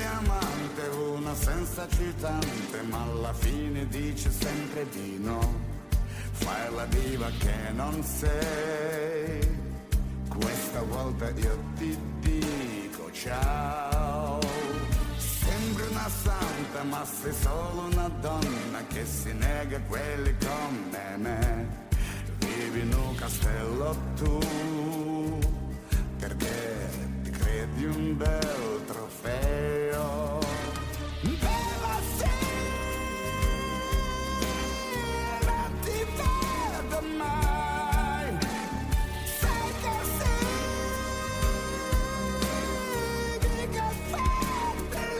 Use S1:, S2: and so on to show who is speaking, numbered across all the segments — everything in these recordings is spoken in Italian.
S1: amante, una senza citante, ma alla fine dice sempre di no. Fai la diva che non sei, questa volta io ti dico ciao. Sembri una santa ma sei solo una donna che si nega a quelli come me. Vivi in un castello tu, perché ti credi un bel trofeo. Bella sera, ti vedo mai, sei così di caffè per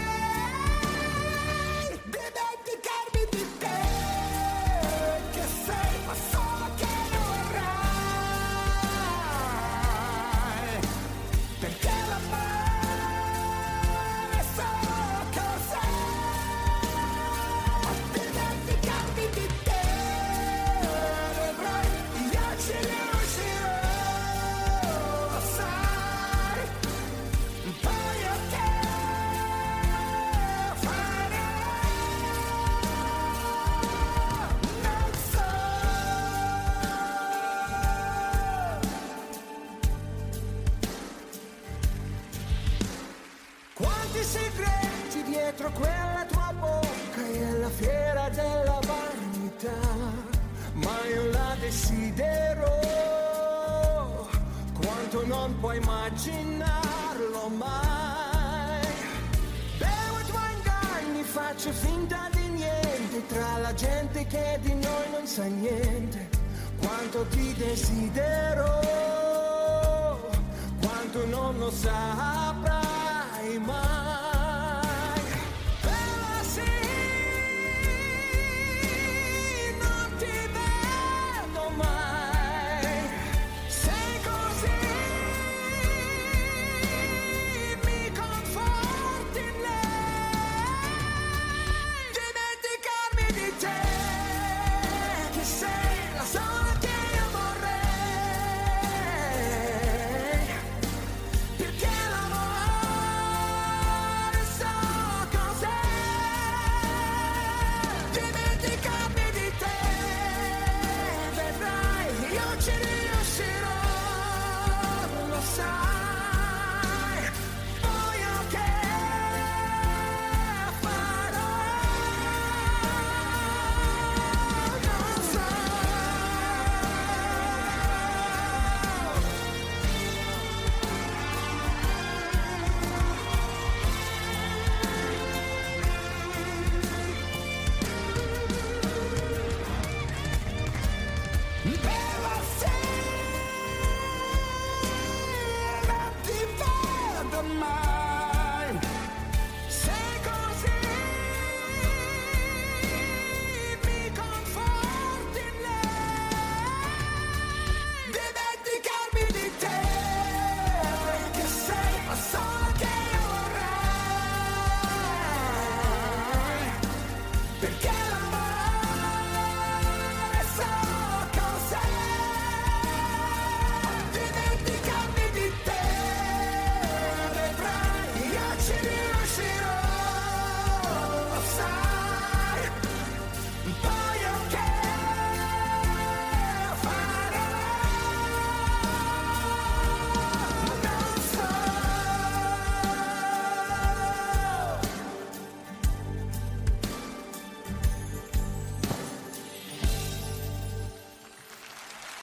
S1: lei. Dimenticarmi di te, che sei ma solo che non vorrai, perché l'amore so cos'è. Dimenticarmi di te, vedrai, io ci riuscirò, lo sai. Poi io che farò, non so. Quanti segreti dietro quella tua bocca e la fiera della vanità, ma io la desidero quanto non puoi immaginarlo mai. Bevo i tuoi inganni, faccio finta di niente tra la gente che di noi non sa niente. Quanto ti desidero, quanto non lo saprai mai. Bella sì, non ti vedo mai, sei così, mi conforti in lei. Dimenticarmi di te, che sei la sola che io vorrei, perché l'amore so cos'è. Dimenticarmi di te, vedrai, io ci riuscirò, lo sai. Poi io che farò, non so. Bella sera, ti vedo mai, sei così, mi conforti in lei. Dimenticarmi di te, che sei la sola che io vorrei, perché